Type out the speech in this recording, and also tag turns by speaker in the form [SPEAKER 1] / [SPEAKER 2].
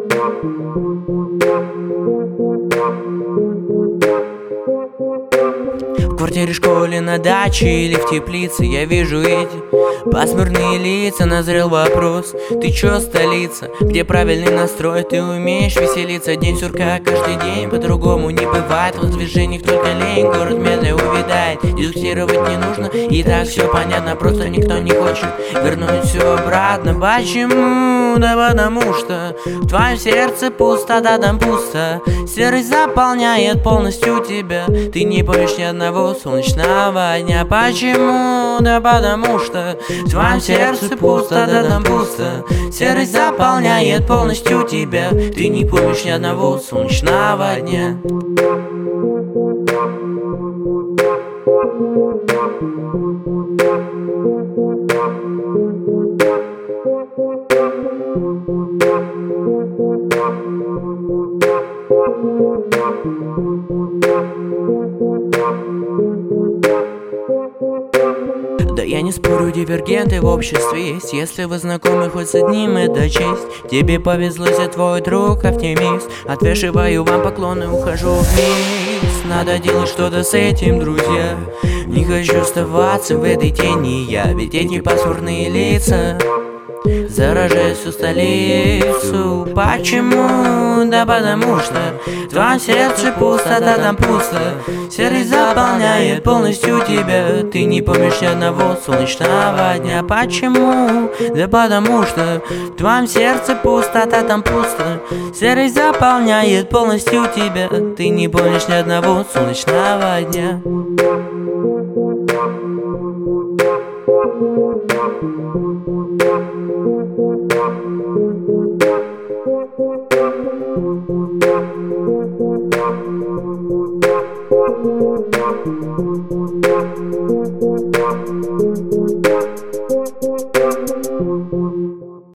[SPEAKER 1] В квартире, школе, на даче или в теплице я вижу эти пасмурные лица. Назрел вопрос: ты чё, столица? Где правильный настрой? Ты умеешь веселиться? День сурка каждый день, по-другому не бывает. В движениях только лень, город медленно увядает. Дискутировать не нужно, и так все понятно. Просто никто не хочет вернуть все обратно. Почему? Да потому что в твоем сердце пусто, да там пусто. Серость заполняет полностью тебя. Ты не помнишь ни одного солнечного дня. Почему? Да потому что в твоем сердце пусто, да там пусто. Серость заполняет полностью тебя. Ты не помнишь ни одного солнечного дня. Да я не спорю, дивергенты в обществе есть. Если вы знакомы хоть с одним, это честь. Тебе повезло, если твой друг оптимист. Отвешиваю вам поклоны, ухожу вниз. Надо делать что-то с этим, друзья. Не хочу оставаться в этой тени я. Ведь эти пасмурные лица заражают всю столицу. Почему? Да потому что в твоем сердце пусто, да там пусто. Серость заполняет полностью тебя. Ты не помнишь ни одного солнечного дня. Почему? Да потому что в твоем сердце пусто, да там пусто. Серость заполняет полностью тебя. Ты не помнишь ни одного солнечного дня.
[SPEAKER 2] Thank you.